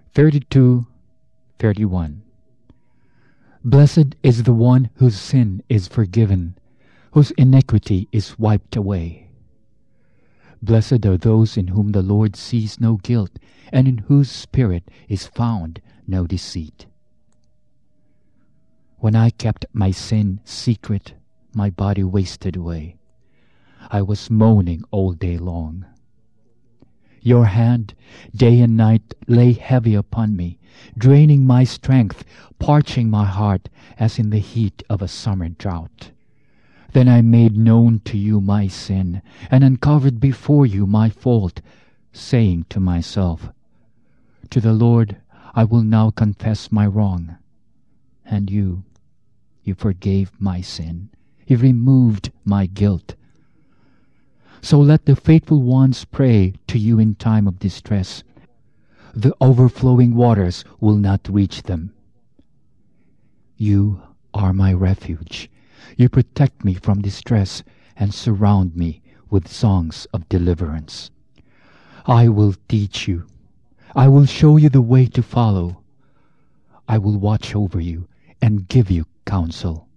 32:31. Blessed is the one whose sin is forgiven, whose iniquity is wiped away. Blessed are those in whom the Lord sees no guilt, and in whose spirit is found no deceit. When I kept my sin secret, my body wasted away. I was moaning all day long. Your hand, day and night, lay heavy upon me, draining my strength, parching my heart as in the heat of a summer drought. Then I made known to you my sin, and uncovered before you my fault, saying to myself, to the Lord I will now confess my wrong. And you forgave my sin. You removed my guilt. So let the faithful ones pray to you in time of distress. The overflowing waters will not reach them. You are my refuge. You protect me from distress and surround me with songs of deliverance. I will teach you. I will show you the way to follow. I will watch over you and give you counsel.